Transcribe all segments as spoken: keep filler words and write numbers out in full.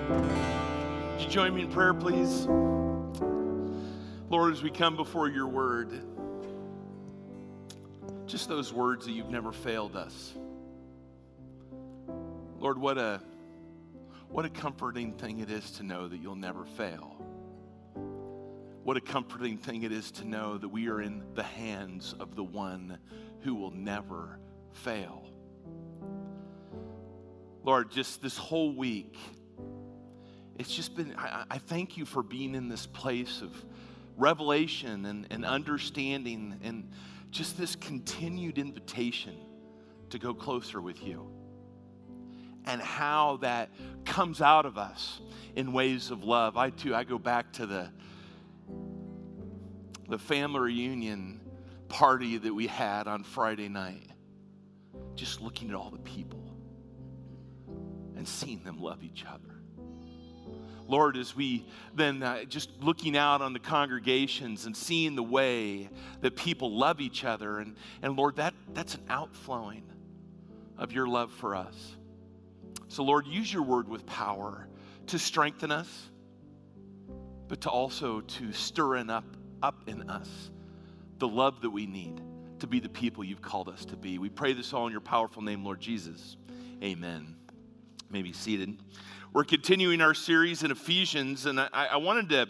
Would you join me in prayer, please? Lord, as we come before your word, just those words that you've never failed us. Lord, what a what a comforting thing it is to know that you'll never fail. What a comforting thing it is to know that we are in the hands of the one who will never fail. Lord, just this whole week, it's just been, I, I thank you for being in this place of revelation and, and understanding and just this continued invitation to go closer with you. And how that comes out of us in ways of love. I too, I go back to the, the family reunion party that we had on Friday night. Just looking at all the people and seeing them love each other. Lord, as we then uh, just looking out on the congregations and seeing the way that people love each other. And, and Lord, that, that's an outflowing of your love for us. So Lord, use your word with power to strengthen us, but to also to stir in up, up in us the love that we need to be the people you've called us to be. We pray this all in your powerful name, Lord Jesus. Amen. You may be seated. We're continuing our series in Ephesians, and I, I wanted to,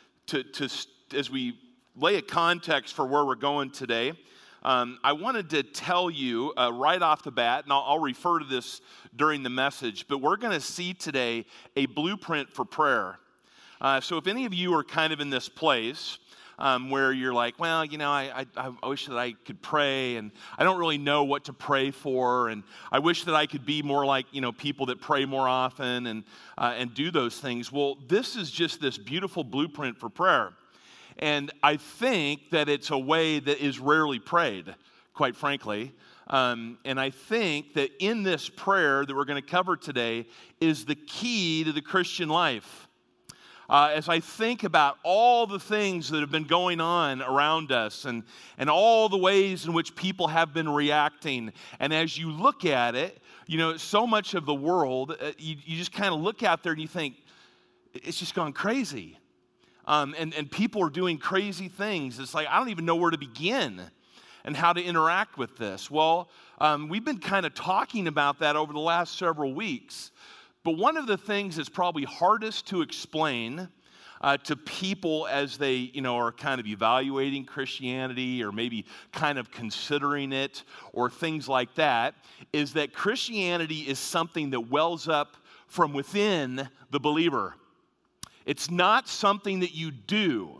to, to, as we lay a context for where we're going today, um, I wanted to tell you uh, right off the bat, and I'll, I'll refer to this during the message, but we're going to see today a blueprint for prayer. Uh, so if any of you are kind of in this place, Um, where you're like, well, you know, I, I I wish that I could pray, and I don't really know what to pray for, and I wish that I could be more like, you know, people that pray more often and uh, and do those things. Well, this is just this beautiful blueprint for prayer, and I think that it's a way that is rarely prayed, quite frankly. Um, and I think that in this prayer that we're going to cover today is the key to the Christian life. Uh, as I think about all the things that have been going on around us and, and all the ways in which people have been reacting, and as you look at it, you know, so much of the world, uh, you, you just kind of look out there and you think, it's just gone crazy. Um, and, and people are doing crazy things. It's like, I don't even know where to begin and how to interact with this. Well, um, we've been kind of talking about that over the last several weeks. But one of the things that's probably hardest to explain uh, to people as they, you know, are kind of evaluating Christianity or maybe kind of considering it or things like that is that Christianity is something that wells up from within the believer. It's not something that you do.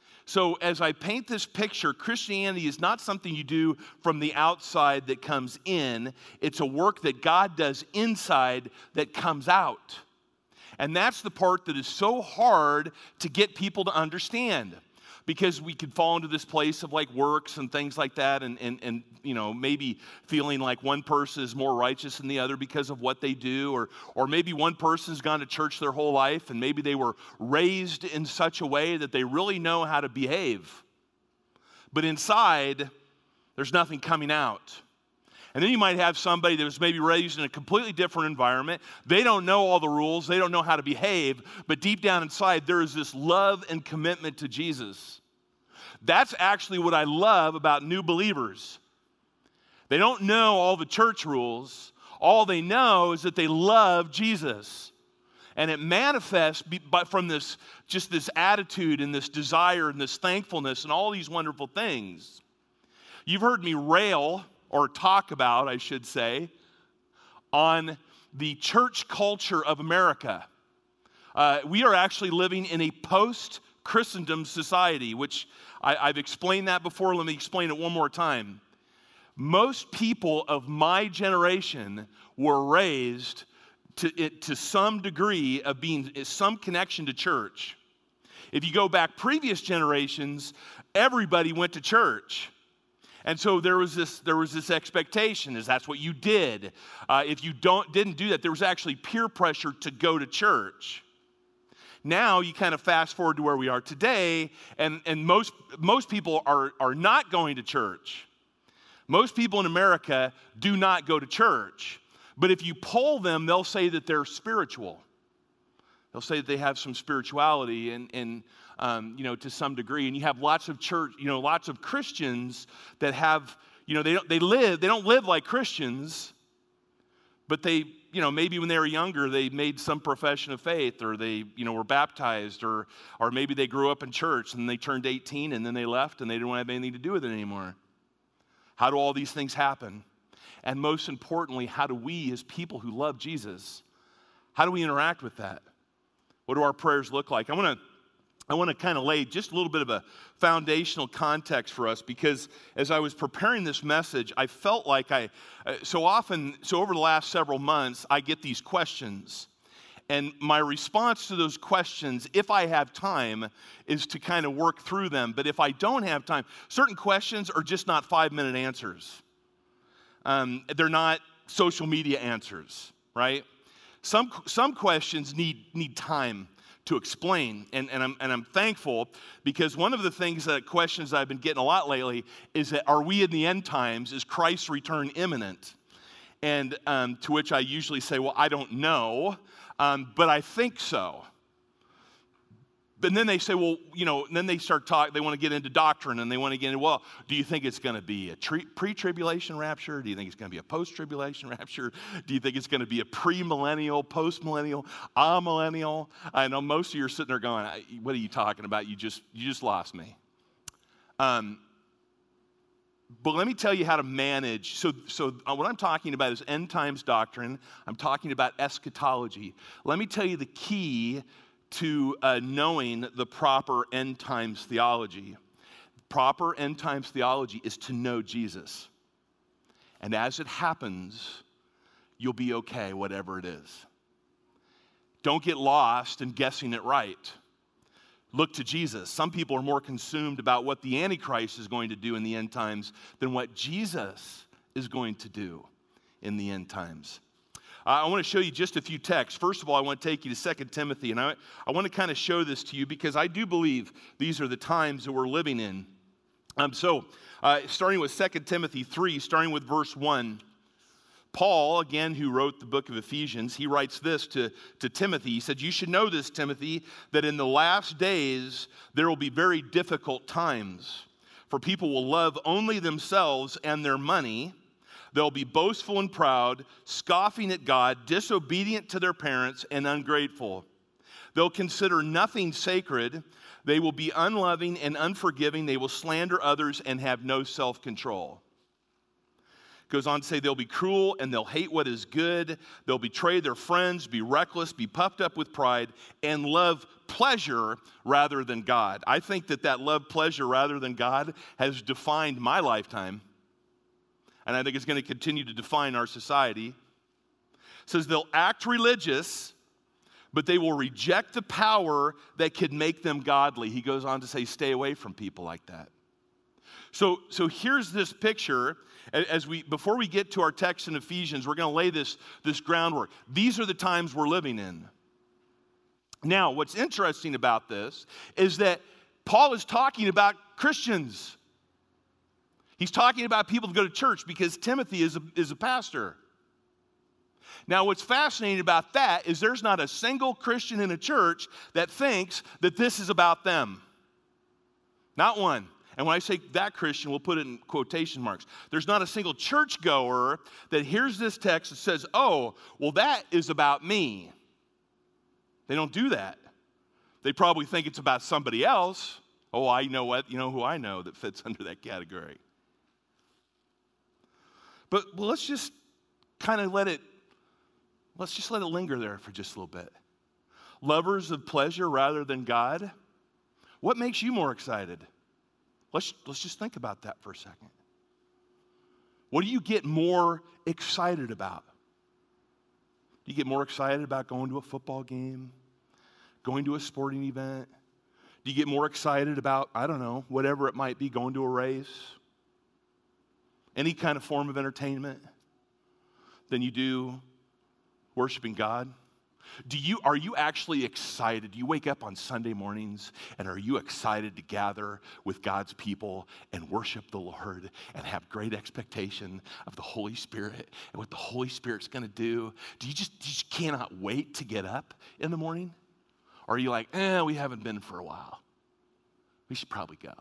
So as I paint this picture, Christianity is not something you do from the outside that comes in. It's a work that God does inside that comes out. And that's the part that is so hard to get people to understand. Because we could fall into this place of like works and things like that and, and, and you know, maybe feeling like one person is more righteous than the other because of what they do. Or, or maybe one person's gone to church their whole life and maybe they were raised in such a way that they really know how to behave. But inside, there's nothing coming out. And then you might have somebody that was maybe raised in a completely different environment. They don't know all the rules. They don't know how to behave. But deep down inside, there is this love and commitment to Jesus. That's actually what I love about new believers. They don't know all the church rules. All they know is that they love Jesus. And it manifests from this, just this attitude and this desire and this thankfulness and all these wonderful things. You've heard me rail, or talk about, I should say, on the church culture of America. Uh, we are actually living in a post-Christendom society, which I, I've explained that before. Let me explain it one more time. Most people of my generation were raised to, it, to some degree of being some connection to church. If you go back previous generations, everybody went to church. And so there was this there was this expectation, is that's what you did. Uh, if you don't didn't do that, there was actually peer pressure to go to church. Now you kind of fast forward to where we are today, and, and most most people are, are not going to church. Most people in America do not go to church. But if you poll them, they'll say that they're spiritual. They'll say that they have some spirituality and, and um, you know, to some degree. And you have lots of church, you know, lots of Christians that have, you know, they don't, they live, they don't live like Christians, but they, you know, maybe when they were younger, they made some profession of faith, or they, you know, were baptized, or, or maybe they grew up in church and they turned eighteen and then they left and they didn't want to have anything to do with it anymore. How do all these things happen? And most importantly, how do we as people who love Jesus, how do we interact with that? What do our prayers look like? I want to I want to kind of lay just a little bit of a foundational context for us, because as I was preparing this message, I felt like I, uh, so often, so over the last several months, I get these questions. And my response to those questions, if I have time, is to kind of work through them. But if I don't have time, certain questions are just not five-minute answers. Um, they're not social media answers, right? Some, some questions need, need time to explain, and, and, I'm, and I'm thankful, because one of the things that questions I've been getting a lot lately is that, are we in the end times? Is Christ's return imminent? And um, to which I usually say, well, I don't know, um, but I think so. But then they say, well, you know, and then they start talking, they want to get into doctrine, and they want to get into, well, do you think it's going to be a tre- pre-tribulation rapture? Do you think it's going to be a post-tribulation rapture? Do you think it's going to be a pre-millennial, post-millennial, amillennial? I know most of you are sitting there going, what are you talking about? You just, you just lost me. Um, but let me tell you how to manage. So, so what I'm talking about is end times doctrine. I'm talking about eschatology. Let me tell you the key to uh, knowing the proper end times theology. Proper end times theology is to know Jesus. And as it happens, you'll be okay, whatever it is. Don't get lost in guessing it right. Look to Jesus. Some people are more consumed about what the Antichrist is going to do in the end times than what Jesus is going to do in the end times. I want to show you just a few texts. First of all, I want to take you to Second Timothy, and I, I want to kind of show this to you because I do believe these are the times that we're living in. Um, so, uh, starting with Second Timothy three, starting with verse one, Paul, again, who wrote the book of Ephesians, he writes this to, to Timothy. He said, you should know this, Timothy, that in the last days there will be very difficult times, for people will love only themselves and their money. They'll be boastful and proud, scoffing at God, disobedient to their parents, and ungrateful. They'll consider nothing sacred. They will be unloving and unforgiving. They will slander others and have no self-control. Goes on to say they'll be cruel and they'll hate what is good. They'll betray their friends, be reckless, be puffed up with pride, and love pleasure rather than God. I think that that love pleasure rather than God has defined my lifetime. And I think it's going to continue to define our society. It says they'll act religious, but they will reject the power that could make them godly. He goes on to say, stay away from people like that. So, so here's this picture. As we, before we get to our text in Ephesians, we're going to lay this, this groundwork. These are the times we're living in. Now, what's interesting about this is that Paul is talking about Christians. He's talking about people to go to church because Timothy is a, is a pastor. Now, what's fascinating about that is there's not a single Christian in a church that thinks that this is about them. Not one. And when I say that Christian, we'll put it in quotation marks. There's not a single churchgoer that hears this text and says, oh, well, that is about me. They don't do that. They probably think it's about somebody else. Oh, I know what, you know who I know that fits under that category. But well, let's just kind of let it, let's just let it linger there for just a little bit. Lovers of pleasure rather than God. What makes you more excited? Let's, let's just think about that for a second. What do you get more excited about? Do you get more excited about going to a football game? Going to a sporting event? Do you get more excited about, I don't know, whatever it might be, going to a race? Any kind of form of entertainment than you do worshiping God? Do you, are you actually excited? Do you wake up on Sunday mornings and are you excited to gather with God's people and worship the Lord and have great expectation of the Holy Spirit and what the Holy Spirit's going to do? Do you just, you just cannot wait to get up in the morning? Or are you like, eh, we haven't been for a while. We should probably go.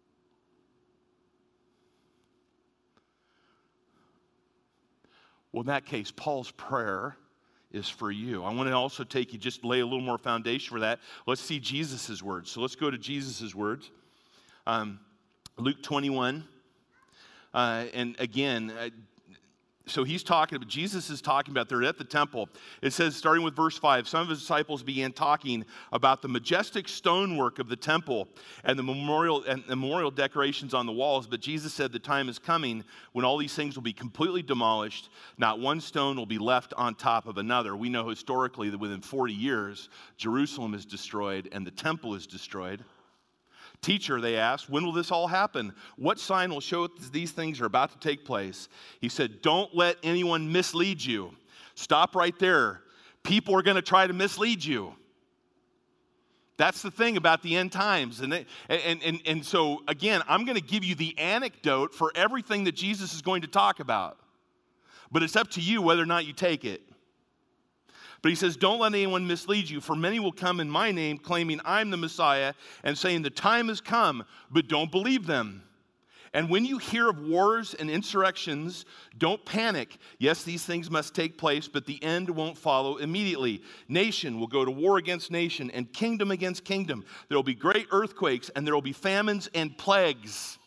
Well, in that case, Paul's prayer is for you. I want to also take you, just lay a little more foundation for that. Let's see Jesus' words. So let's go to Jesus' words. Um, Luke twenty-one. Uh, and again, uh, so he's talking about, Jesus is talking about, they're at the temple. It says, starting with verse five, some of his disciples began talking about the majestic stonework of the temple and the memorial and the memorial decorations on the walls. But Jesus said, the time is coming when all these things will be completely demolished. Not one stone will be left on top of another. We know historically that within forty years, Jerusalem is destroyed and the temple is destroyed. Teacher, they asked, when will this all happen? What sign will show that these things are about to take place? He said, don't let anyone mislead you. Stop right there. People are going to try to mislead you. That's the thing about the end times. And, it, and, and, and so, again, I'm going to give you the anecdote for everything that Jesus is going to talk about. But it's up to you whether or not you take it. But he says, don't let anyone mislead you, for many will come in my name, claiming I'm the Messiah, and saying the time has come, but don't believe them. And when you hear of wars and insurrections, don't panic. Yes, these things must take place, but the end won't follow immediately. Nation will go to war against nation, and kingdom against kingdom. There will be great earthquakes, and there will be famines and plagues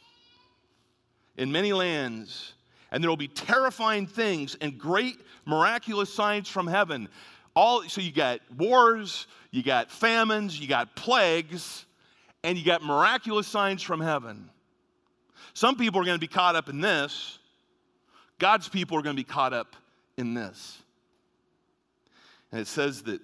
in many lands. And there will be terrifying things and great miraculous signs from heaven. All, so you got wars, you got famines, you got plagues, and you got miraculous signs from heaven. Some people are going to be caught up in this. God's people are going to be caught up in this. And it says that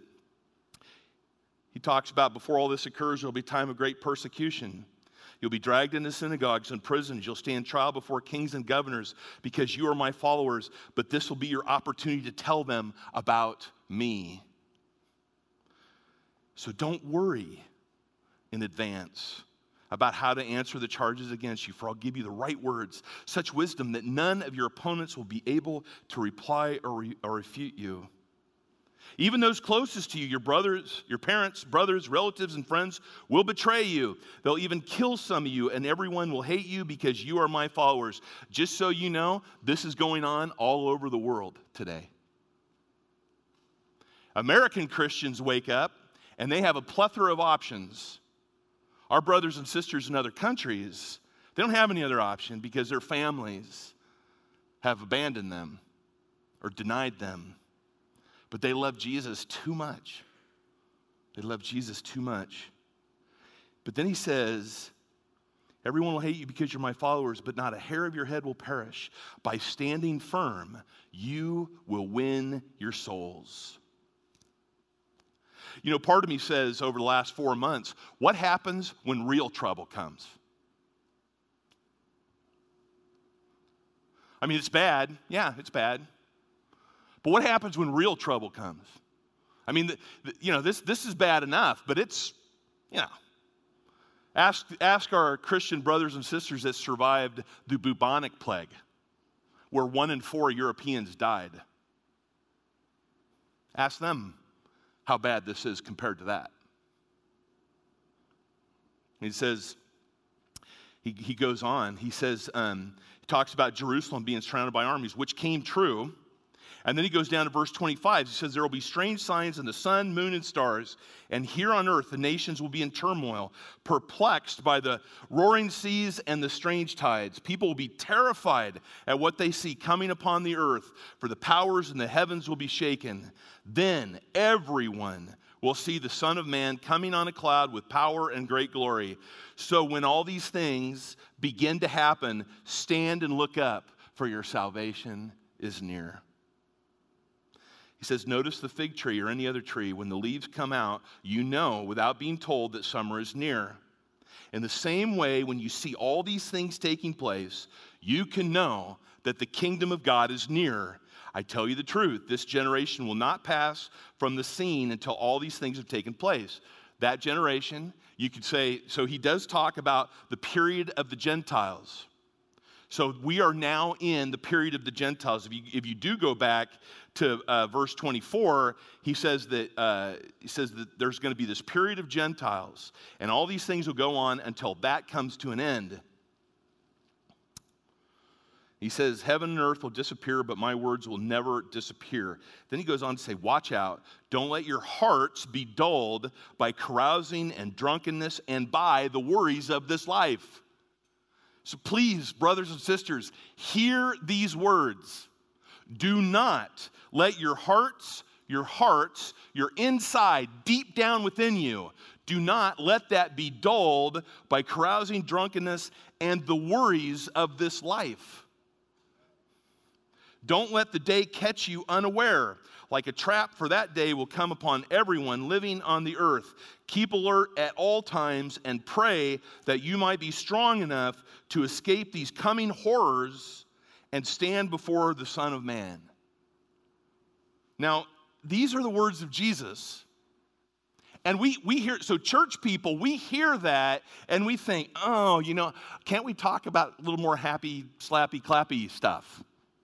he talks about before all this occurs, there will be a time of great persecution. You'll be dragged into synagogues and prisons. You'll stand trial before kings and governors because you are my followers. But this will be your opportunity to tell them about me. So don't worry in advance about how to answer the charges against you, for I'll give you the right words, such wisdom that none of your opponents will be able to reply or, re- or refute you. Even those closest to you, your brothers, your parents, brothers, relatives, and friends will betray you. They'll even kill some of you, and everyone will hate you because you are my followers. Just so you know, this is going on all over the world today. American Christians wake up, and they have a plethora of options. Our brothers and sisters in other countries, they don't have any other option because their families have abandoned them or denied them. But they love Jesus too much. They love Jesus too much. But then he says, everyone will hate you because you're my followers, but not a hair of your head will perish. By standing firm, you will win your souls. You know, part of me says over the last four months, what happens when real trouble comes? I mean, it's bad. Yeah, it's bad. But what happens when real trouble comes? I mean, the, the, you know, this, this is bad enough, but it's, you know. Ask, ask our Christian brothers and sisters that survived the bubonic plague, where one in four Europeans died. Ask them how bad this is compared to that. He says, he, he goes on, he says, um, he talks about Jerusalem being surrounded by armies, which came true. And then he goes down to verse twenty-five. He says, there will be strange signs in the sun, moon, and stars. And here on earth, the nations will be in turmoil, perplexed by the roaring seas and the strange tides. People will be terrified at what they see coming upon the earth, for the powers in the heavens will be shaken. Then everyone will see the Son of Man coming on a cloud with power and great glory. So when all these things begin to happen, stand and look up, for your salvation is near. He says, notice the fig tree or any other tree. When the leaves come out, you know without being told that summer is near. In the same way, when you see all these things taking place, you can know that the kingdom of God is near. I tell you the truth, this generation will not pass from the scene until all these things have taken place. That generation, you could say, so he does talk about the period of the Gentiles. So we are now in the period of the Gentiles. If you, if you do go back to uh, verse twenty-four, he says that uh, he says that there's going to be this period of Gentiles, and all these things will go on until that comes to an end. He says, heaven and earth will disappear, but my words will never disappear. Then he goes on to say, watch out. Don't let your hearts be dulled by carousing and drunkenness and by the worries of this life. So please, brothers and sisters, hear these words. Do not let your hearts, your hearts, your inside, deep down within you, do not let that be dulled by carousing, drunkenness, and the worries of this life. Don't let the day catch you unaware. Like a trap, for that day will come upon everyone living on the earth. Keep alert at all times and pray that you might be strong enough to escape these coming horrors and stand before the Son of Man. Now, these are the words of Jesus. And we, we hear, so church people, we hear that and we think, oh, you know, can't we talk about a little more happy, slappy, clappy stuff?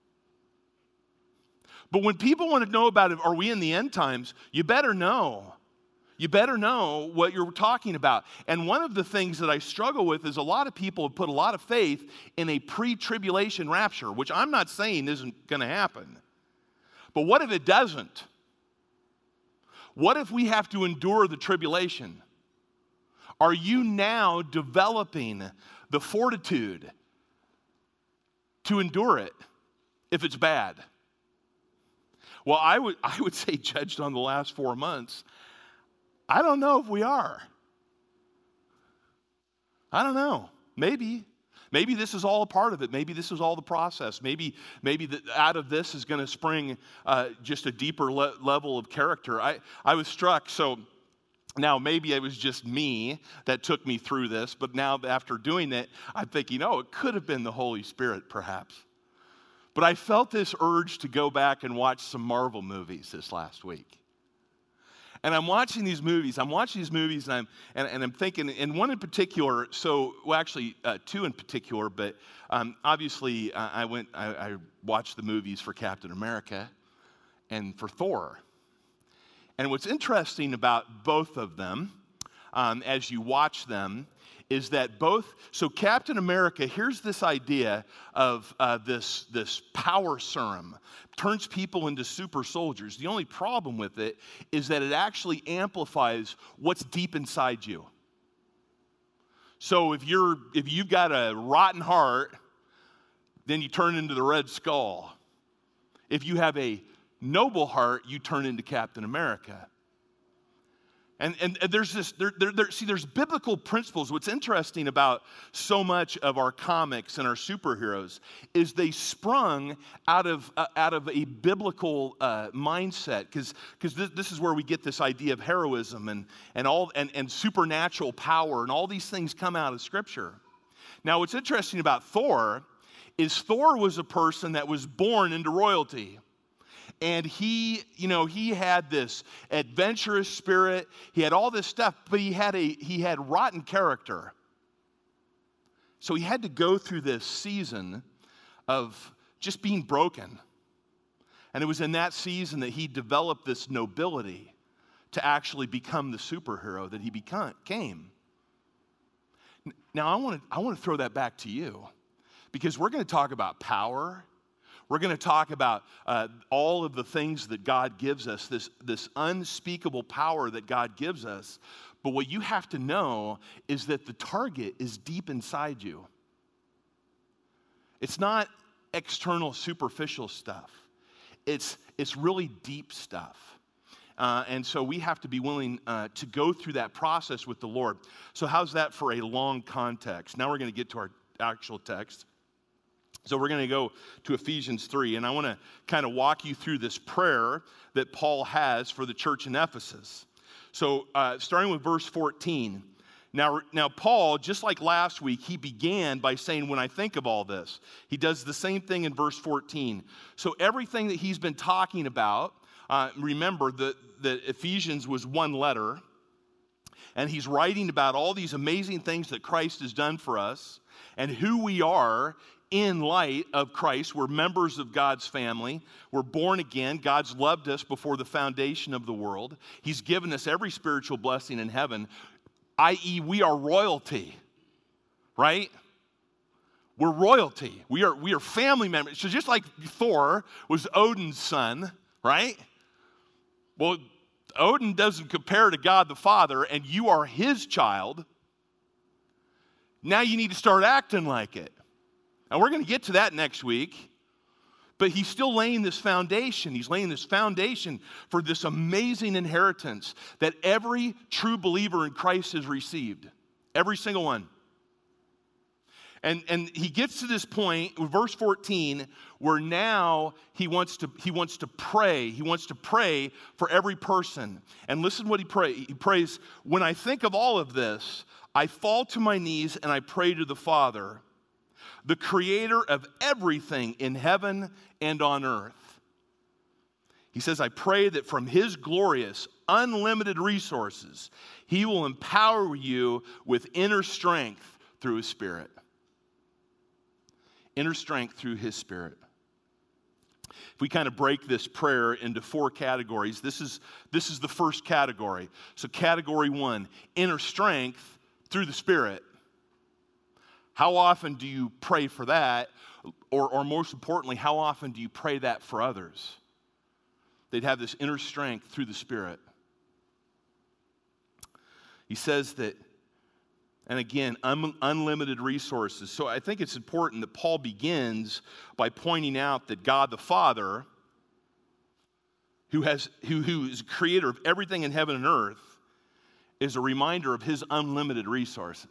But when people want to know about it, are we in the end times? You better know. You better know what you're talking about. And one of the things that I struggle with is a lot of people have put a lot of faith in a pre-tribulation rapture, which I'm not saying isn't going to happen. But what if it doesn't? What if we have to endure the tribulation? Are you now developing the fortitude to endure it if it's bad? Well, I would I would say, judged on the last four months, I don't know if we are. I don't know. Maybe. Maybe this is all a part of it. Maybe this is all the process. Maybe maybe the, out of this is going to spring uh, just a deeper le- level of character. I, I was struck, so now maybe it was just me that took me through this, but now after doing it, I'm thinking, oh, it could have been the Holy Spirit perhaps. But I felt this urge to go back and watch some Marvel movies this last week. And I'm watching these movies. I'm watching these movies, and I'm and, and I'm thinking, and one in particular. So, well, actually, uh, two in particular. But um, obviously, uh, I went. I, I watched the movies for Captain America and for Thor. And what's interesting about both of them, um, as you watch them, is that both, so Captain America, here's this idea of uh, this, this power serum, turns people into super soldiers. The only problem with it is that it actually amplifies what's deep inside you. So if you're, if you've got a rotten heart, then you turn into the Red Skull. If you have a noble heart, you turn into Captain America. And, and, and there's this, there, there, there, see, there's biblical principles. What's interesting about so much of our comics and our superheroes is they sprung out of, uh, out of a biblical uh, mindset, because because this, this is where we get this idea of heroism and, and, all, and, and supernatural power, and all these things come out of Scripture. Now, what's interesting about Thor is Thor was a person that was born into royalty. And he, you know, he had this adventurous spirit. He had all this stuff, but he had a he had rotten character. So he had to go through this season of just being broken. And it was in that season that he developed this nobility to actually become the superhero that he became. Now I want to I want to throw that back to you, because we're going to talk about power. We're going to talk about uh, all of the things that God gives us, this, this unspeakable power that God gives us. But what you have to know is that the target is deep inside you. It's not external, superficial stuff. It's, it's really deep stuff. Uh, and so we have to be willing uh, to go through that process with the Lord. So how's that for a long context? Now we're going to get to our actual text. So we're going to go to Ephesians three, and I want to kind of walk you through this prayer that Paul has for the church in Ephesus. So uh, starting with verse fourteen. Now, now, Paul, just like last week, he began by saying, when I think of all this. He does the same thing in verse fourteen. So everything that he's been talking about, uh, remember that, that Ephesians was one letter, and he's writing about all these amazing things that Christ has done for us and who we are in light of Christ. We're members of God's family. We're born again. God's loved us before the foundation of the world. He's given us every spiritual blessing in heaven, that is we are royalty, right? We're royalty. We are, we are family members. So just like Thor was Odin's son, right? Well, Odin doesn't compare to God the Father, and you are his child. Now you need to start acting like it. And we're going to get to that next week. But he's still laying this foundation. He's laying this foundation for this amazing inheritance that every true believer in Christ has received. Every single one. And, and he gets to this point, verse fourteen, where now he wants to he wants to pray. He wants to pray for every person. And listen what he prays. He prays, when I think of all of this, I fall to my knees and I pray to the Father, the creator of everything in heaven and on earth. He says, I pray that from his glorious, unlimited resources, he will empower you with inner strength through his Spirit. Inner strength through his Spirit. If we kind of break this prayer into four categories, this is, this is the first category. So category one, inner strength through the Spirit. How often do you pray for that? Or, or most importantly, how often do you pray that for others? They'd have this inner strength through the Spirit. He says that, and again, un- unlimited resources. So I think it's important that Paul begins by pointing out that God the Father, who has who, who is creator of everything in heaven and earth, is a reminder of his unlimited resources.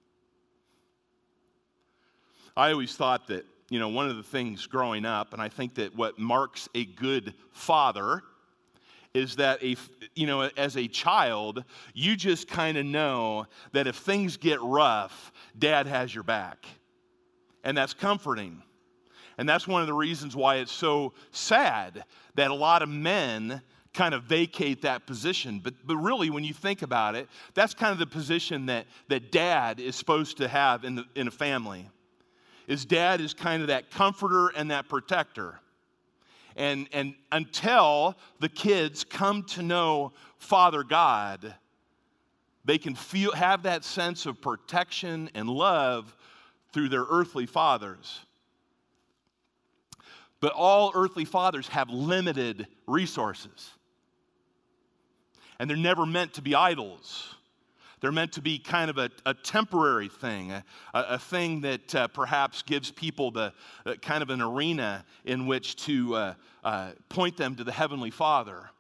I always thought that, you know, one of the things growing up, and I think that what marks a good father is that, a, you know, as a child, you just kind of know that if things get rough, Dad has your back. And that's comforting. And that's one of the reasons why it's so sad that a lot of men kind of vacate that position. But, but really, when you think about it, that's kind of the position that, that Dad is supposed to have in, the, in a family. Is Dad is kind of that comforter and that protector. And, and until the kids come to know Father God, they can feel have that sense of protection and love through their earthly fathers. But all earthly fathers have limited resources. And they're never meant to be idols. They're meant to be kind of a, a temporary thing, a, a thing that uh, perhaps gives people the uh, kind of an arena in which to uh, uh, point them to the Heavenly Father.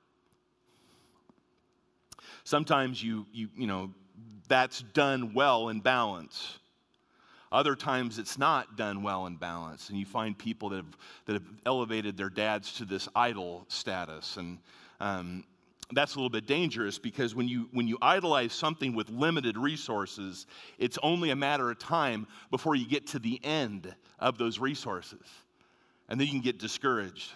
Sometimes you, you, you know, that's done well in balance. Other times it's not done well in balance, and you find people that have, that have elevated their dads to this idol status, and um, that's a little bit dangerous because when you when you idolize something with limited resources, it's only a matter of time before you get to the end of those resources. And then you can get discouraged.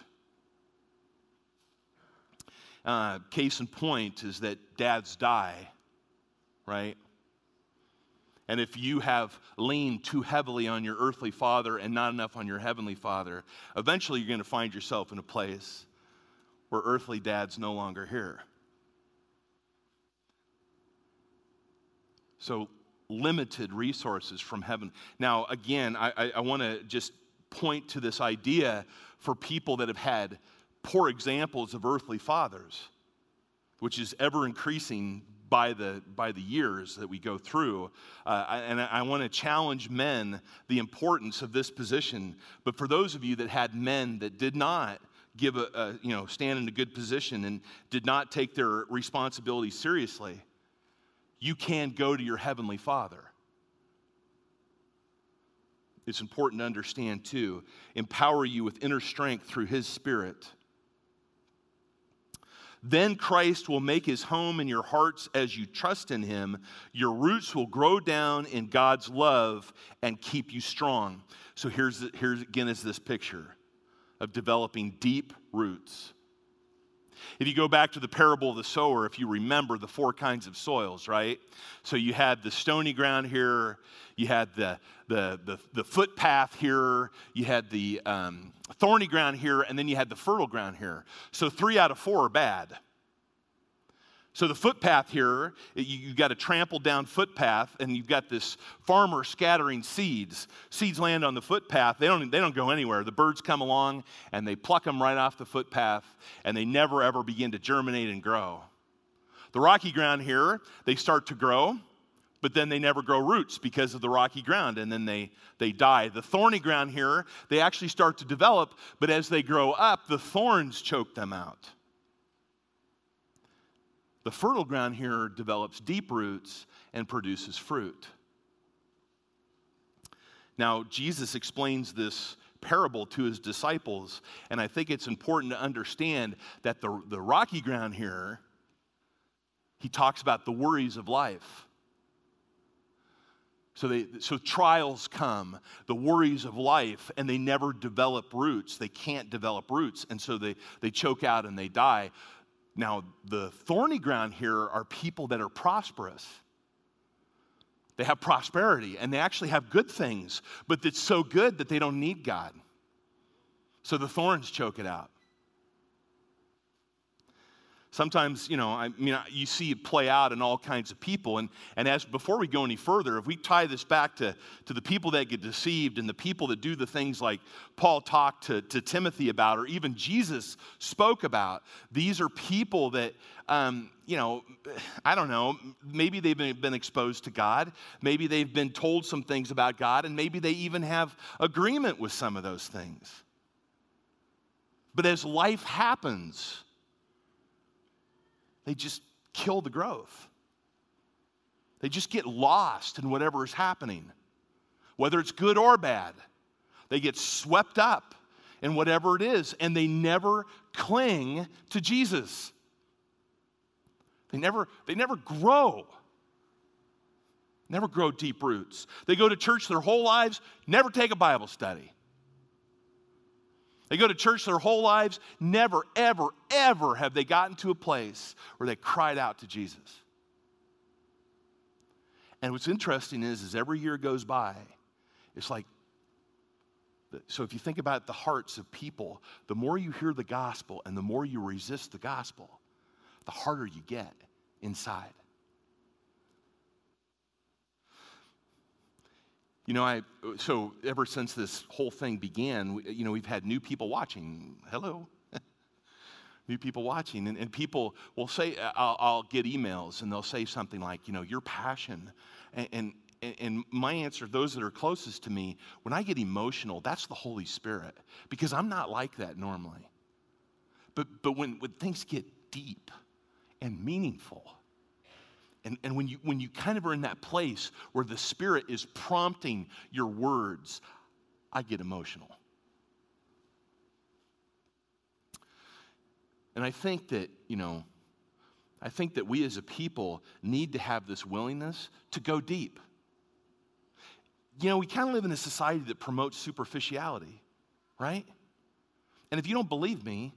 Uh, case in point is that dads die, right? And if you have leaned too heavily on your earthly father and not enough on your heavenly Father, eventually you're going to find yourself in a place where earthly dad's no longer here. So limited resources from heaven. Now, again, I, I, I want to just point to this idea for people that have had poor examples of earthly fathers, which is ever increasing by the by the years that we go through. Uh, and I, I want to challenge men the importance of this position. But for those of you that had men that did not give a, a, you know, stand in a good position and did not take their responsibility seriously, you can go to your Heavenly Father. It's important to understand too, empower you with inner strength through His Spirit. Then Christ will make His home in your hearts as you trust in Him. Your roots will grow down in God's love and keep you strong. So here's, here's again is this picture of developing deep roots. If you go back to the parable of the sower, if you remember the four kinds of soils, right? So you had the stony ground here, you had the the the, the footpath here, you had the um, thorny ground here, and then you had the fertile ground here. So three out of four are bad. So the footpath here, you, you've got a trampled down footpath, and you've got this farmer scattering seeds. Seeds land on the footpath. They don't, they don't go anywhere. The birds come along, and they pluck them right off the footpath, and they never, ever begin to germinate and grow. The rocky ground here, they start to grow, but then they never grow roots because of the rocky ground, and then they, they die. The thorny ground here, they actually start to develop, but as they grow up, the thorns choke them out. The fertile ground here develops deep roots and produces fruit. Now, Jesus explains this parable to his disciples, and I think it's important to understand that the, the rocky ground here, he talks about the worries of life. So, they, so trials come, the worries of life, and they never develop roots. They can't develop roots, and so they, they choke out and they die. Now, the thorny ground here are people that are prosperous. They have prosperity, and they actually have good things, but it's so good that they don't need God. So the thorns choke it out. Sometimes, you know, I mean, you see it play out in all kinds of people. And, and as before we go any further, if we tie this back to, to the people that get deceived and the people that do the things like Paul talked to, to Timothy about, or even Jesus spoke about, these are people that, um, you know, I don't know, maybe they've been, been exposed to God. Maybe they've been told some things about God, and maybe they even have agreement with some of those things. But as life happens, they just kill the growth. They just get lost in whatever is happening, whether it's good or bad. They get swept up in whatever it is, and they never cling to Jesus. They never, they never grow. Never grow deep roots. They go to church their whole lives, never take a Bible study. They go to church their whole lives, never, ever, ever have they gotten to a place where they cried out to Jesus. And what's interesting is, as every year goes by, it's like, so if you think about the hearts of people, the more you hear the gospel and the more you resist the gospel, the harder you get inside. You know, I so ever since this whole thing began, you know, we've had new people watching. Hello. New people watching. And, and people will say, I'll, I'll get emails, and they'll say something like, you know, your passion. And, and, and my answer, those that are closest to me, when I get emotional, that's the Holy Spirit. Because I'm not like that normally. But, but when, when things get deep and meaningful, And, and when you when you kind of are in that place where the Spirit is prompting your words, I get emotional. And I think that, you know, I think that we as a people need to have this willingness to go deep. You know, we kind of live in a society that promotes superficiality, right? And if you don't believe me,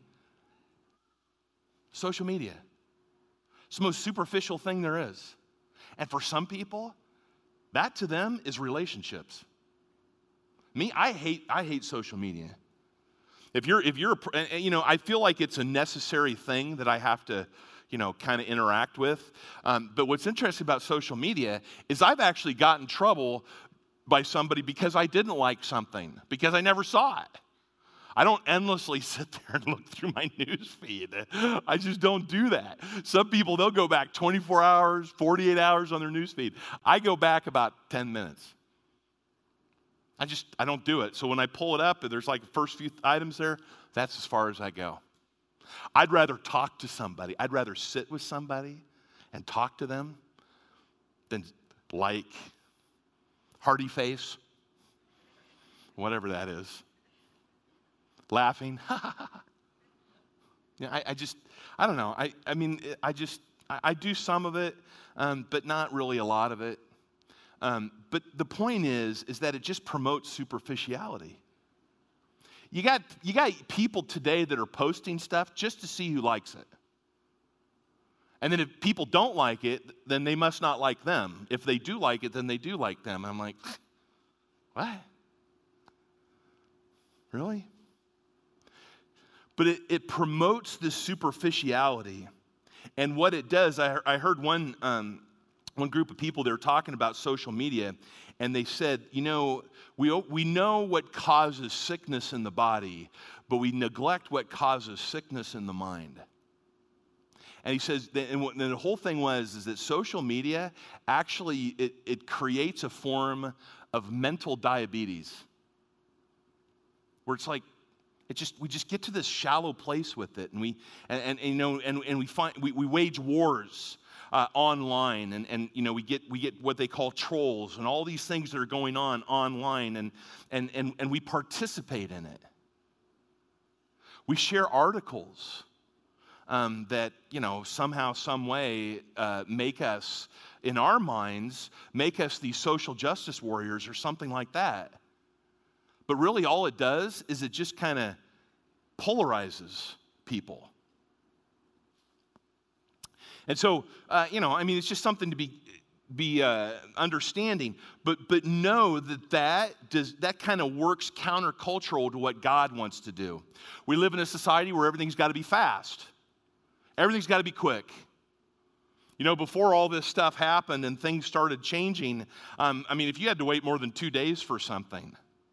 social media. It's the most superficial thing there is. And for some people, that to them is relationships. Me, I hate I hate social media. If you're if you're you know, I feel like it's a necessary thing that I have to, you know, kind of interact with. Um, but what's interesting about social media is I've actually gotten in trouble by somebody because I didn't like something, because I never saw it. I don't endlessly sit there and look through my news feed. I just don't do that. Some people, they'll go back twenty-four hours, forty-eight hours on their news feed. I go back about ten minutes. I just, I don't do it. So when I pull it up and there's like the first few items there, that's as far as I go. I'd rather talk to somebody. I'd rather sit with somebody and talk to them than like, hearty face, whatever that is. Laughing. Yeah, I, I just, I don't know. I, I mean, I just, I, I do some of it, um, but not really a lot of it. Um, but the point is, is that it just promotes superficiality. You got, you got people today that are posting stuff just to see who likes it. And then if people don't like it, then they must not like them. If they do like it, then they do like them. And I'm like, what? Really? But it, it promotes this superficiality. And what it does, I, I heard one, um, one group of people, they were talking about social media, and they said, you know, we, we know what causes sickness in the body, but we neglect what causes sickness in the mind. And he says, that, and, what, and the whole thing was, is that social media actually, it, it creates a form of mental diabetes. Where it's like, it just we just get to this shallow place with it, and we and, and, and you know and, and we find we, we wage wars uh, online, and, and you know we get we get what they call trolls and all these things that are going on online, and and and, and we participate in it. We share articles um, that you know somehow, some way uh, make us, in our minds, make us these social justice warriors or something like that. But really all it does is it just kind of polarizes people. And so, uh, you know, I mean, it's just something to be be uh, understanding. But but know that that, does, that kind of works countercultural to what God wants to do. We live in a society where everything's got to be fast. Everything's got to be quick. You know, before all this stuff happened and things started changing, um, I mean, if you had to wait more than two days for something,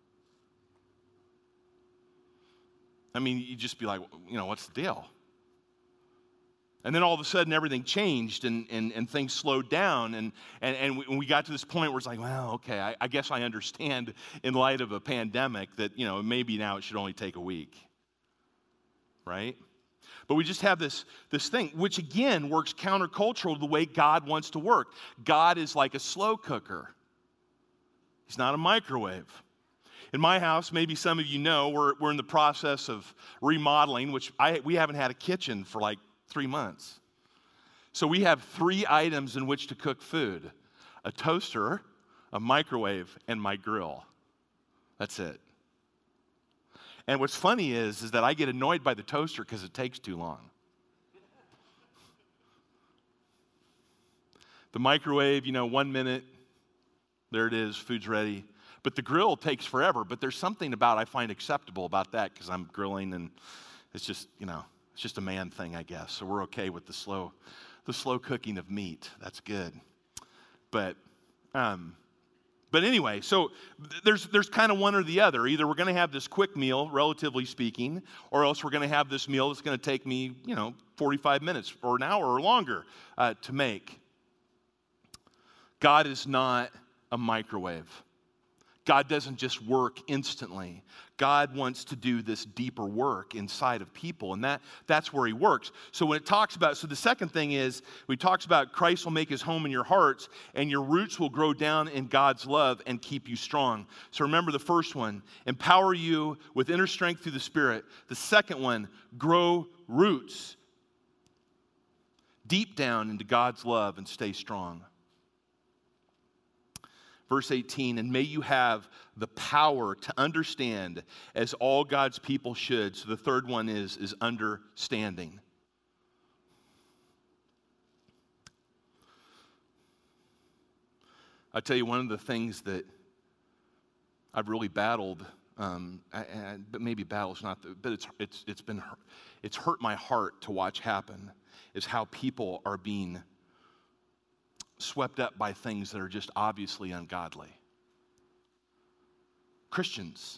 I mean, you'd just be like, you know, what's the deal? And then all of a sudden, everything changed and, and, and things slowed down. And, and, and we, we got to this point where it's like, well, okay, I, I guess I understand in light of a pandemic that, you know, maybe now it should only take a week, right? But we just have this, this thing, which again works countercultural to the way God wants to work. God is like a slow cooker. He's not a microwave. In my house, maybe some of you know, we're, we're in the process of remodeling, which I, we haven't had a kitchen for like three months. So we have three items in which to cook food: a toaster, a microwave, and my grill. That's it. And what's funny is, is that I get annoyed by the toaster because it takes too long. The microwave, you know, one minute, there it is, food's ready. But the grill takes forever, but there's something about I find acceptable about that because I'm grilling, and it's just, you know, it's just a man thing, I guess. So we're okay with the slow, the slow cooking of meat. That's good. But, um, but anyway, so there's there's kind of one or the other. Either we're going to have this quick meal, relatively speaking, or else we're going to have this meal that's going to take me, you know, forty-five minutes or an hour or longer uh, to make. God is not a microwave. God doesn't just work instantly. God wants to do this deeper work inside of people, and that, that's where he works. So when it talks about, so the second thing is, we talks about Christ will make his home in your hearts, and your roots will grow down in God's love and keep you strong. So remember the first one, empower you with inner strength through the Spirit. The second one, grow roots deep down into God's love and stay strong. Verse eighteen, and may you have the power to understand as all God's people should. So the third one is, is understanding. I'll tell you one of the things that I've really battled, um, and, but maybe battle's not, the, but it's, it's, it's been, it's hurt my heart to watch happen, is how people are being swept up by things that are just obviously ungodly. Christians.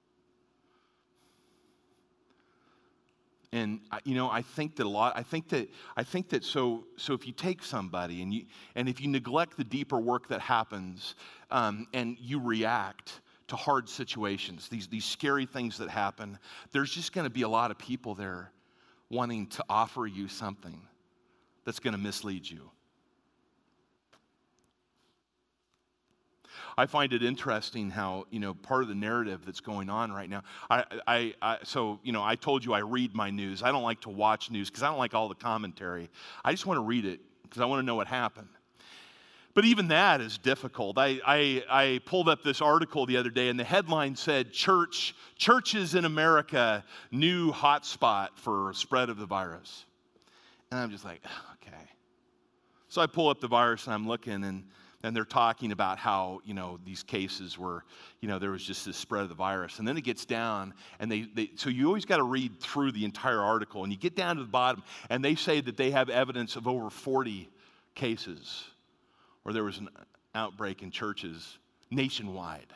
And you know, I think that a lot. I think that I think that so. So if you take somebody and you and if you neglect the deeper work that happens, um, and you react to hard situations, these these scary things that happen, there's just going to be a lot of people there wanting to offer you something that's going to mislead you. I find it interesting how, you know, part of the narrative that's going on right now, I, I, I so, you know, I told you I read my news. I don't like to watch news because I don't like all the commentary. I just want to read it because I want to know what happened. But even that is difficult. I, I, I pulled up this article the other day, and the headline said, Church, churches in America, new hotspot for spread of the virus. And I'm just like, okay. So I pull up the virus, and I'm looking, and, and they're talking about how, you know, these cases were, you know, there was just this spread of the virus. And then it gets down, and they, they so you always got to read through the entire article. And you get down to the bottom, and they say that they have evidence of over forty cases, or there was an outbreak in churches nationwide.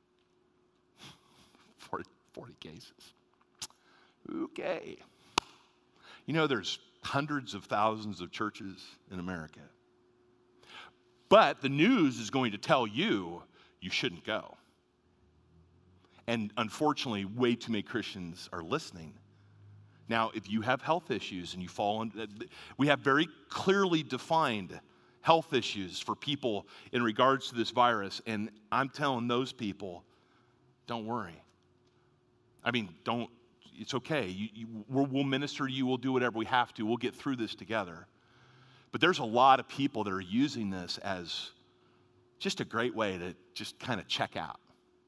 forty, forty cases. Okay. You know, there's hundreds of thousands of churches in America. But the news is going to tell you you shouldn't go. And unfortunately, way too many Christians are listening. Now, if you have health issues and you fall into, we have very clearly defined health issues for people in regards to this virus, and I'm telling those people, don't worry. I mean, don't, it's okay. You, you, we'll, we'll minister to you. We'll do whatever we have to. We'll get through this together. But there's a lot of people that are using this as just a great way to just kind of check out.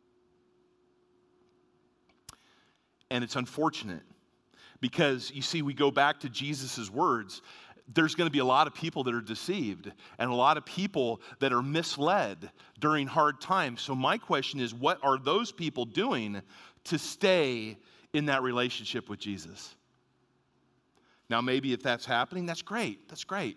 And it's unfortunate because, you see, we go back to Jesus' words. There's going to be a lot of people that are deceived and a lot of people that are misled during hard times. So my question is, what are those people doing to stay in that relationship with Jesus? Now, maybe if that's happening, that's great. That's great.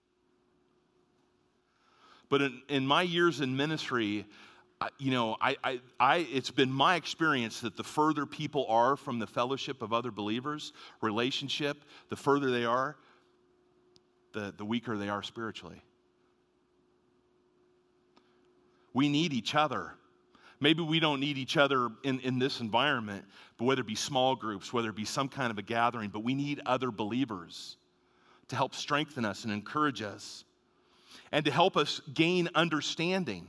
But in, in my years in ministry, I, you know, I, I, I, it's been my experience that the further people are from the fellowship of other believers, relationship, the further they are, the, the weaker they are spiritually. We need each other. Maybe we don't need each other in, in this environment, but whether it be small groups, whether it be some kind of a gathering, but we need other believers to help strengthen us and encourage us and to help us gain understanding.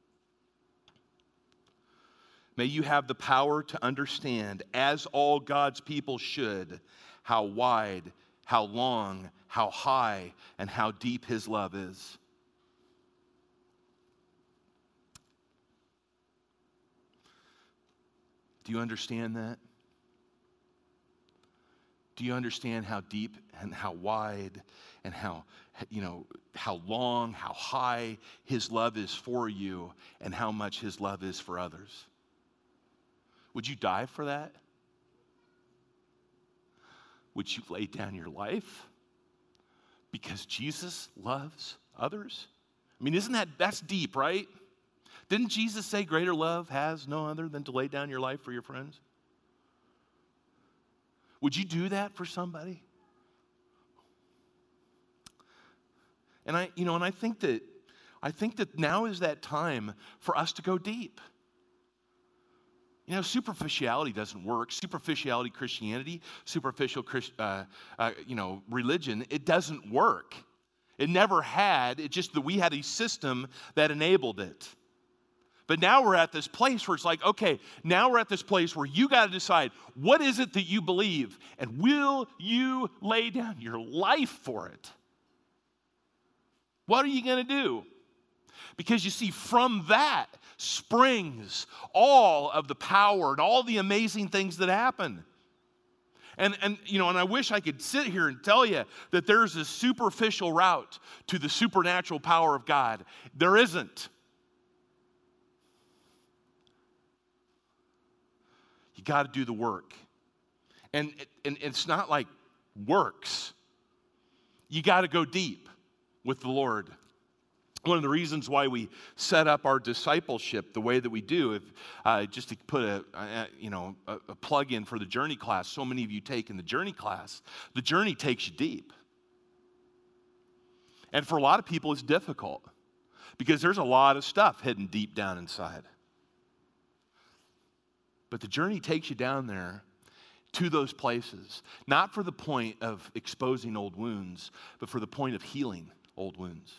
May you have the power to understand, as all God's people should, how wide, how long, how high, and how deep His love is. Do you understand that? Do you understand how deep and how wide and how, you know, how long, how high His love is for you and how much His love is for others? Would you die for that? Would you lay down your life because Jesus loves others? I mean, isn't that, that's deep, right? Didn't Jesus say greater love has no other than to lay down your life for your friends? Would you do that for somebody? And I, you know, and I think that I think that now is that time for us to go deep. You know, superficiality doesn't work. Superficiality Christianity, superficial, uh, uh, you know, religion, it doesn't work. It never had. It just that we had a system that enabled it. But now we're at this place where it's like, okay, now we're at this place where you got to decide, what is it that you believe? And will you lay down your life for it? What are you going to do? Because you see, from that springs all of the power and all the amazing things that happen. And, and, you know, and I wish I could sit here and tell you that there's a superficial route to the supernatural power of God. There isn't. You got to do the work. And, and it's not like works. You got to go deep with the Lord. One of the reasons why we set up our discipleship the way that we do, if uh, just to put a, a you know a, a plug in for the Journey class, so many of you take in the Journey class, the Journey takes you deep. And for a lot of people, it's difficult because there's a lot of stuff hidden deep down inside. But the Journey takes you down there to those places, not for the point of exposing old wounds, but for the point of healing old wounds.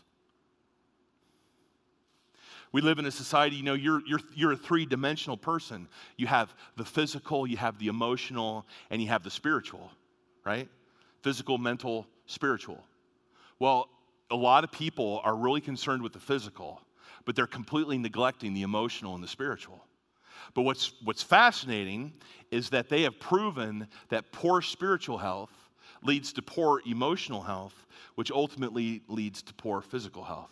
We live in a society, you know, you're, you're, you're a three-dimensional person. You have the physical, you have the emotional, and you have the spiritual, right? Physical, mental, spiritual. Well, a lot of people are really concerned with the physical, but they're completely neglecting the emotional and the spiritual. But what's, what's fascinating is that they have proven that poor spiritual health leads to poor emotional health, which ultimately leads to poor physical health.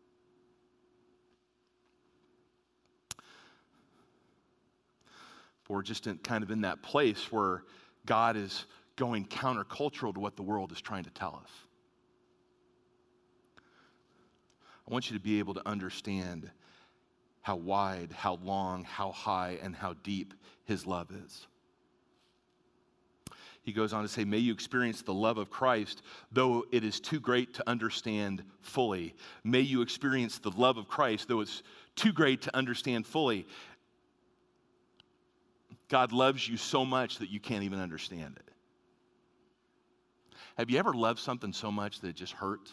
But we're just in, kind of in that place where God is going countercultural to what the world is trying to tell us. I want you to be able to understand how wide, how long, how high, and how deep his love is. He goes on to say, may you experience the love of Christ, though it is too great to understand fully. May you experience the love of Christ, though it's too great to understand fully. God loves you so much that you can't even understand it. Have you ever loved something so much that it just hurts?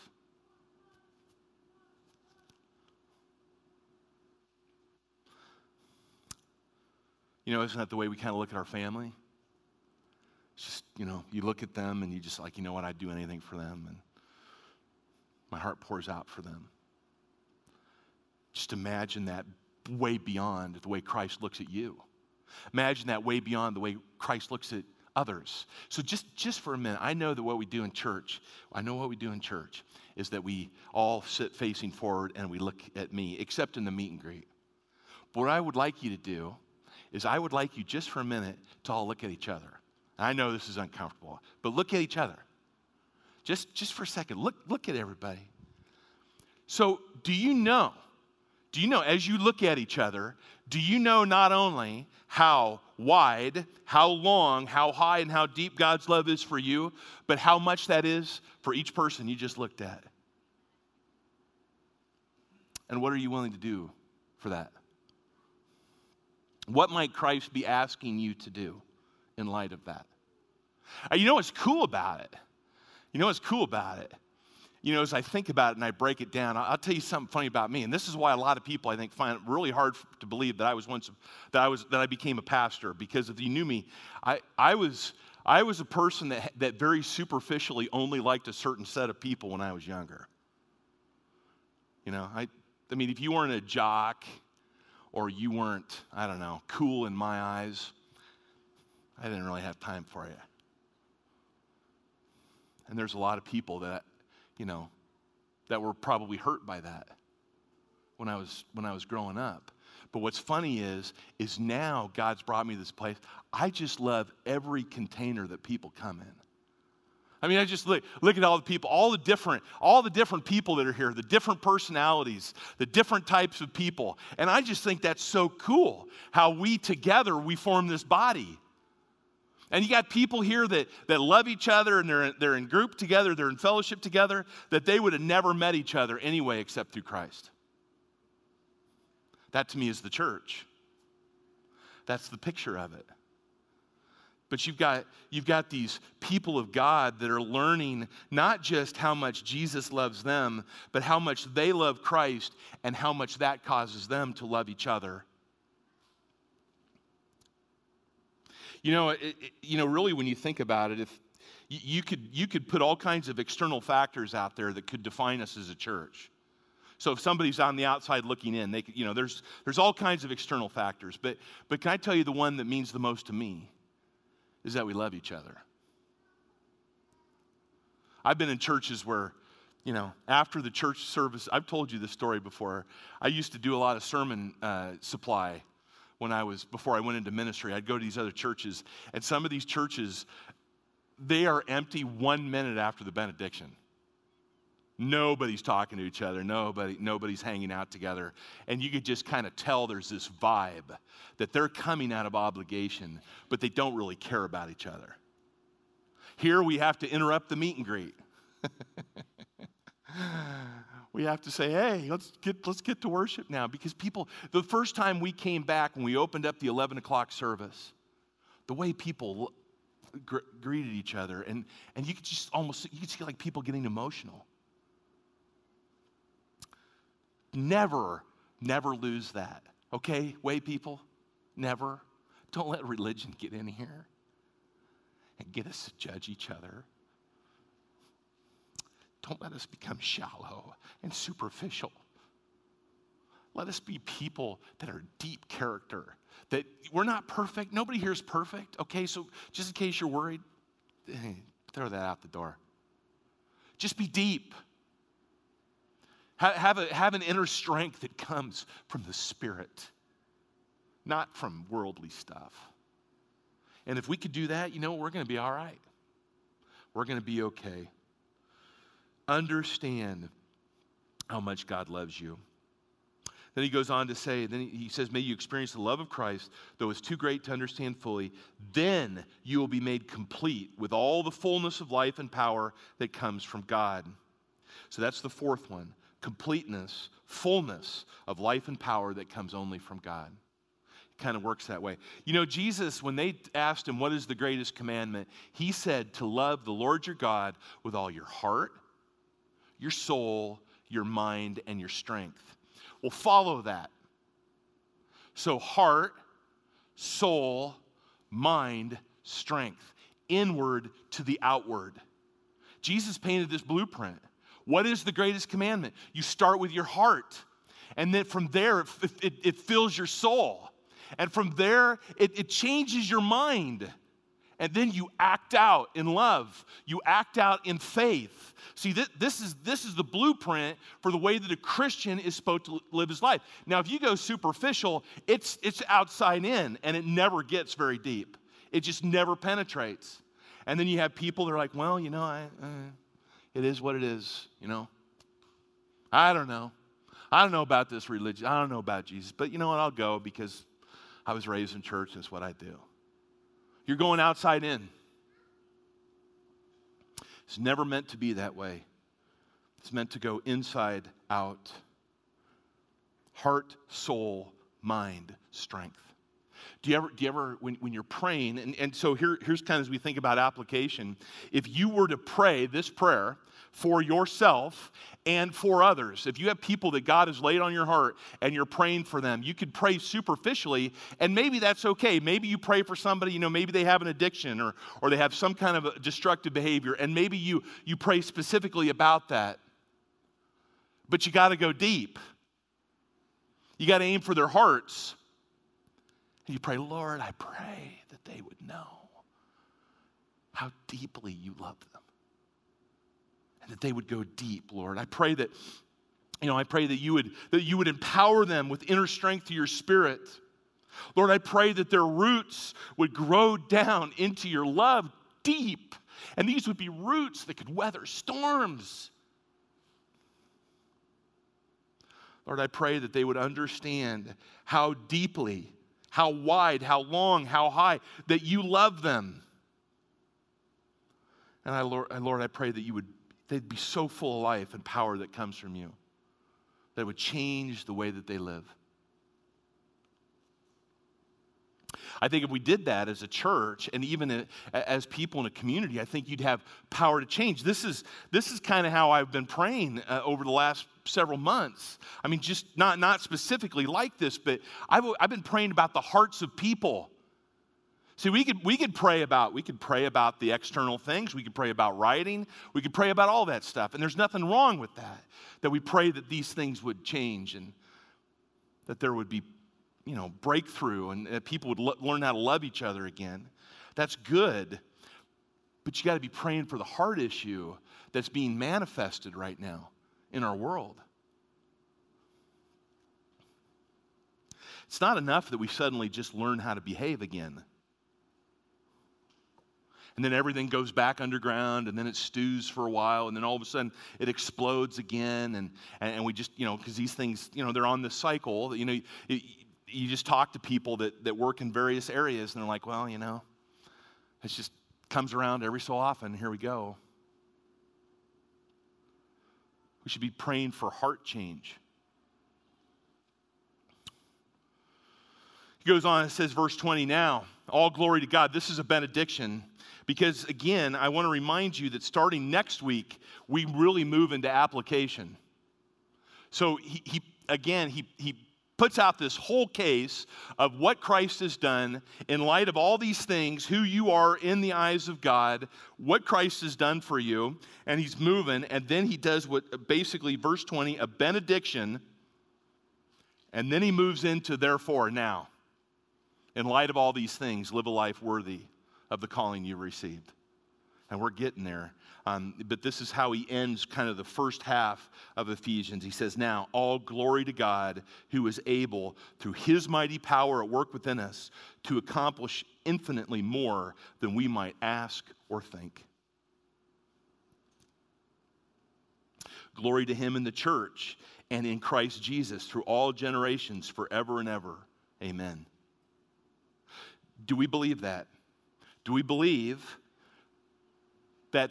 You know, isn't that the way we kind of look at our family? It's just, you know, you look at them and you just like, you know what, I'd do anything for them. And my heart pours out for them. Just imagine that way beyond the way Christ looks at you. Imagine that way beyond the way Christ looks at others. So just, just for a minute, I know that what we do in church, I know what we do in church is that we all sit facing forward and we look at me, except in the meet and greet. But what I would like you to do is I would like you just for a minute to all look at each other. I know this is uncomfortable, but look at each other. Just, just for a second, look, look at everybody. So do you know, do you know, as you look at each other, do you know not only how wide, how long, how high, and how deep God's love is for you, but how much that is for each person you just looked at? And what are you willing to do for that? What might Christ be asking you to do in light of that? And you know what's cool about it? You know what's cool about it? You know, as I think about it and I break it down, I'll tell you something funny about me. And this is why a lot of people, I think, find it really hard to believe that I was once, that I was, that I became a pastor. Because if you knew me, I, I was, I was a person that, that very superficially only liked a certain set of people when I was younger. You know, I, I mean, if you weren't a jock, or you weren't, I don't know, cool in my eyes, I didn't really have time for you. And there's a lot of people that, you know, that were probably hurt by that when I was when I was growing up. But what's funny is, is now God's brought me to this place. I just love every container that people come in. I mean, I just look, look at all the people, all the different, all the different people that are here, the different personalities, the different types of people. And I just think that's so cool how we together, we form this body. And you got people here that, that love each other and they're, they're in group together, they're in fellowship together, that they would have never met each other anyway except through Christ. That to me is the church. That's the picture of it. But you've got, you've got these people of God that are learning not just how much Jesus loves them, but how much they love Christ and how much that causes them to love each other. You know, it, it, you know, really when you think about it, if you, you could you could put all kinds of external factors out there that could define us as a church. So if somebody's on the outside looking in, they could, you know, there's there's all kinds of external factors. But but can I tell you the one that means the most to me? Is that we love each other. I've been in churches where, you know, after the church service, I've told you this story before. I used to do a lot of sermon uh, supply when I was, before I went into ministry. I'd go to these other churches, and some of these churches, they are empty one minute after the benediction. Nobody's talking to each other. Nobody, nobody's hanging out together. And you could just kind of tell there's this vibe that they're coming out of obligation, but they don't really care about each other. Here we have to interrupt the meet and greet. We have to say, hey, let's get, let's get to worship now. Because people, the first time we came back when we opened up the eleven o'clock service, the way people gr- greeted each other, and, and you could just almost, you could see like people getting emotional. Never, never lose that. Okay, way people, never. Don't let religion get in here and get us to judge each other. don't let us become shallow and superficial. Let us be people that are deep character, that we're not perfect. Nobody here is perfect, okay? So just in case you're worried, throw that out the door. Just be deep. Have, a, have an inner strength that comes from the Spirit, not from worldly stuff. And if we could do that, you know, we're going to be all right. We're going to be okay. Understand how much God loves you. Then he goes on to say, then he says, may you experience the love of Christ, though it's too great to understand fully. Then you will be made complete with all the fullness of life and power that comes from God. So that's the fourth one. Completeness, fullness of life and power that comes only from God. It kind of works that way. You know, Jesus, when they asked him, what is the greatest commandment? He said to love the Lord your God with all your heart, your soul, your mind, and your strength. Well, follow that. So heart, soul, mind, strength. Inward to the outward. Jesus painted this blueprint. What is the greatest commandment? You start with your heart. And then from there, it, it, it fills your soul. And from there, it, it changes your mind. And then you act out in love. You act out in faith. See, this, this, is, this is the blueprint for the way that a Christian is supposed to live his life. Now, if you go superficial, it's, it's outside in, and it never gets very deep. It just never penetrates. And then you have people that are like, well, you know, I... Uh, It is what it is, you know. I don't know. I don't know about this religion. I don't know about Jesus. But you know what? I'll go because I was raised in church and it's what I do. You're going outside in. It's never meant to be that way. It's meant to go inside out. Heart, soul, mind, strength. Do you ever, do you ever when, when you're praying, and, and so here, here's kind of as we think about application, if you were to pray this prayer for yourself and for others, if you have people that God has laid on your heart and you're praying for them, you could pray superficially, and maybe that's okay. Maybe you pray for somebody, you know, maybe they have an addiction or, or they have some kind of a destructive behavior, and maybe you, you pray specifically about that. But you got to go deep. You got to aim for their hearts. And you pray, Lord, I pray that they would know how deeply you love them. And that they would go deep, Lord. I pray that, you know, I pray that you would that you would empower them with inner strength to your Spirit. Lord, I pray that their roots would grow down into your love deep. And these would be roots that could weather storms. Lord, I pray that they would understand how deeply, how wide, how long, how high, that you love them. And I, Lord, and Lord, I pray that you would, they'd be so full of life and power that comes from you, that it would change the way that they live. I think if we did that as a church and even as people in a community, I think you'd have power to change. This is, this is kind of how I've been praying uh, over the last several months. I mean, just not, not specifically like this, but I've, I've been praying about the hearts of people. See, we could, we could pray about, we could pray about the external things. We could pray about writing. We could pray about all that stuff. And there's nothing wrong with that, that we pray that these things would change and that there would be, you know, breakthrough and uh, people would le- learn how to love each other again. That's good, but you got to be praying for the heart issue that's being manifested right now in our world. It's not enough that we suddenly just learn how to behave again. And then everything goes back underground, and then it stews for a while, and then all of a sudden it explodes again, and, and we just, you know, because these things, you know, they're on this cycle. You know, it, you just talk to people that, that work in various areas, and they're like, well, you know, it just comes around every so often. Here we go. We should be praying for heart change. He goes on and says, verse twenty, now, all glory to God. This is a benediction. Because, again, I want to remind you that starting next week, we really move into application. So, he, he again, he, he puts out this whole case of what Christ has done in light of all these things, who you are in the eyes of God, what Christ has done for you, and he's moving, and then he does what basically, verse twenty, a benediction, and then he moves into therefore now. In light of all these things, live a life worthy of the calling you received. And we're getting there. Um, but this is how he ends kind of the first half of Ephesians. He says, now, all glory to God who is able, through his mighty power at work within us, to accomplish infinitely more than we might ask or think. Glory to him in the church and in Christ Jesus through all generations, forever and ever. Amen. Do we believe that? Do we believe that?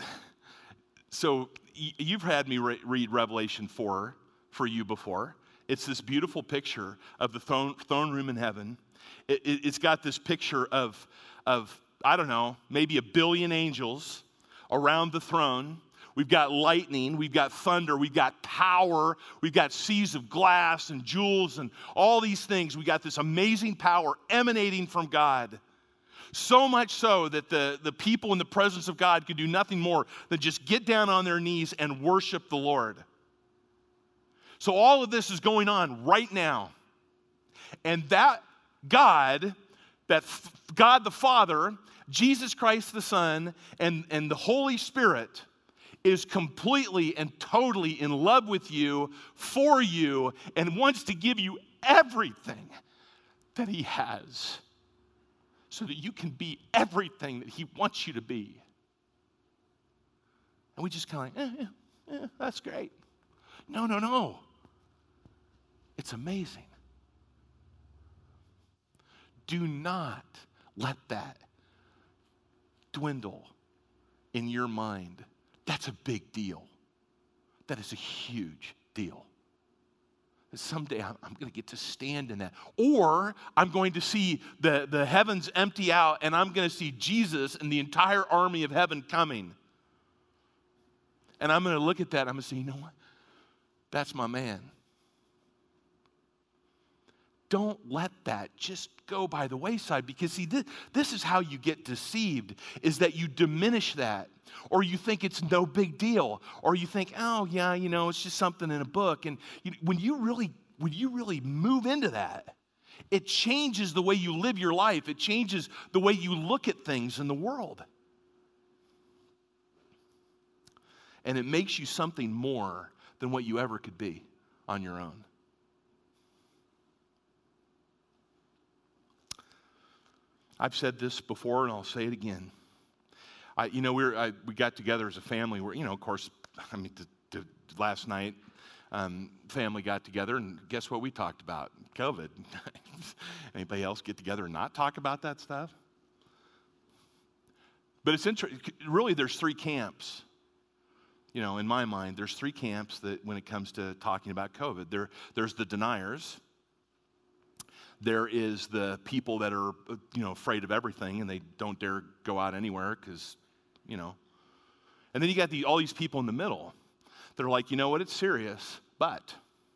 So you've had me re- read Revelation four for you before. It's this beautiful picture of the throne, throne room in heaven. It, it, it's got this picture of, of, I don't know, maybe a billion angels around the throne. We've got lightning, we've got thunder, we've got power, we've got seas of glass and jewels and all these things. We got this amazing power emanating from God. So much so that the, the people in the presence of God could do nothing more than just get down on their knees and worship the Lord. So all of this is going on right now. And that God, that f- God the Father, Jesus Christ the Son, and, and the Holy Spirit is completely and totally in love with you, for you, and wants to give you everything that he has, so that you can be everything that he wants you to be. And we just kind of like, eh, eh, eh, that's great. No, no, no. It's amazing. Do not let that dwindle in your mind. That's a big deal. That is a huge deal. Someday I'm, I'm going to get to stand in that. Or I'm going to see the, the heavens empty out and I'm going to see Jesus and the entire army of heaven coming. And I'm going to look at that and I'm going to say, you know what? That's my man. Don't let that just go by the wayside, because see, this, this is how you get deceived, is that you diminish that, or you think it's no big deal, or you think, oh yeah, you know, it's just something in a book. And you, when you really, when you really move into that, it changes the way you live your life. It changes the way you look at things in the world. And it makes you something more than what you ever could be on your own. I've said this before, and I'll say it again. I, you know, we were, I, we got together as a family. Where, you know, of course, I mean, the, the, last night, um, family got together, and guess what we talked about? COVID. Anybody else get together and not talk about that stuff? But it's interesting. Really, there's three camps. You know, in my mind, there's three camps that when it comes to talking about COVID. There, there's the deniers. There is the people that are, you know, afraid of everything and they don't dare go out anywhere because, you know. And then you got the, all these people in the middle that are like, you know what, it's serious, but.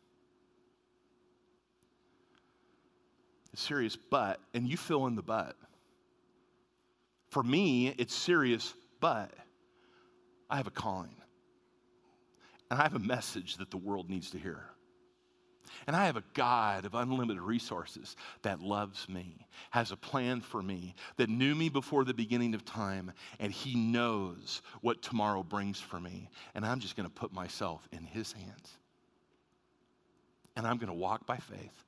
It's serious, but, and you fill in the but. For me, it's serious, but I have a calling. And I have a message that the world needs to hear. And I have a God of unlimited resources that loves me, has a plan for me, that knew me before the beginning of time, and he knows what tomorrow brings for me. And I'm just going to put myself in his hands. And I'm going to walk by faith.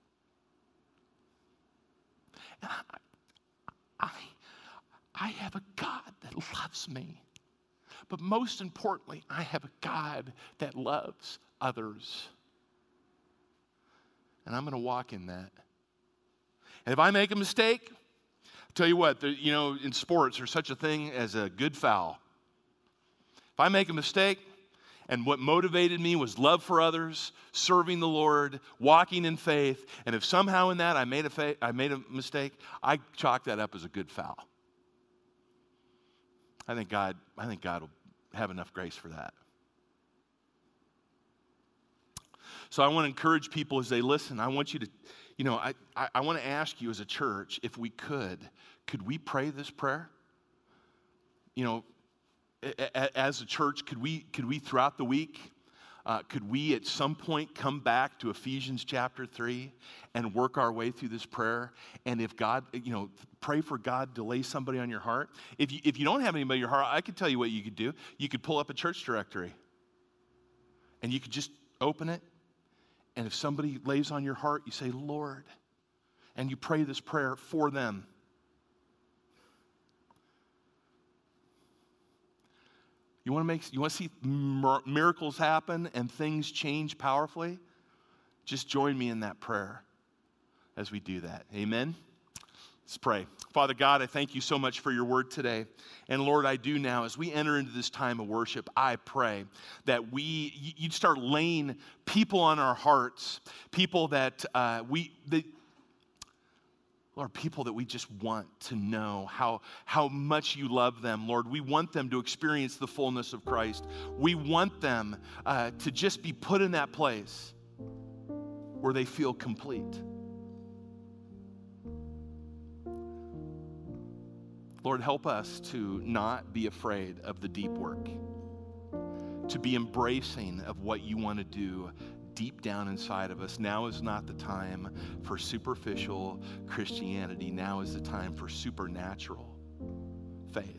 And I, I, I have a God that loves me. But most importantly, I have a God that loves others. And I'm going to walk in that. And if I make a mistake, I'll tell you what, the, you know, in sports, there's such a thing as a good foul. If I make a mistake, and what motivated me was love for others, serving the Lord, walking in faith, and if somehow in that I made a, fa- I made a mistake, I chalk that up as a good foul. I think God, I think God will have enough grace for that. So I want to encourage people as they listen. I want you to, you know, I, I, I want to ask you as a church, if we could, could we pray this prayer? You know, a, a, as a church, could we, could we throughout the week, uh, could we at some point come back to Ephesians chapter three and work our way through this prayer? And if God, you know, pray for God to lay somebody on your heart. If you, if you don't have anybody on your heart, I could tell you what you could do. You could pull up a church directory and you could just open it. And if somebody lays on your heart, you say, Lord, and you pray this prayer for them. You want to make, you want to see miracles happen and things change powerfully? Just join me in that prayer as we do that. Amen? Let's pray. Father God, I thank you so much for your word today. And Lord, I do now, as we enter into this time of worship, I pray that we, you'd start laying people on our hearts, people that uh, we, that, Lord, people that we just want to know how, how much you love them, Lord. We want them to experience the fullness of Christ. We want them uh, to just be put in that place where they feel complete. Lord, help us to not be afraid of the deep work, to be embracing of what you want to do deep down inside of us. Now is not the time for superficial Christianity. Now is the time for supernatural faith.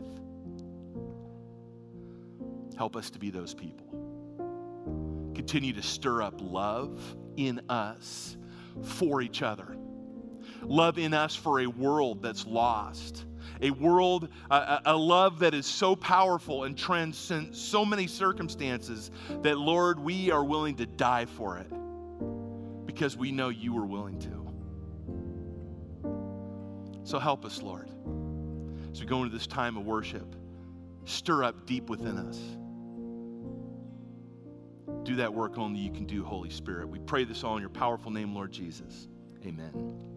Help us to be those people. Continue to stir up love in us for each other. Love in us for a world that's lost. A world, a, a love that is so powerful and transcends so many circumstances that, Lord, we are willing to die for it because we know you were willing to. So help us, Lord, as we go into this time of worship. Stir up deep within us. Do that work only you can do, Holy Spirit. We pray this all in your powerful name, Lord Jesus. Amen.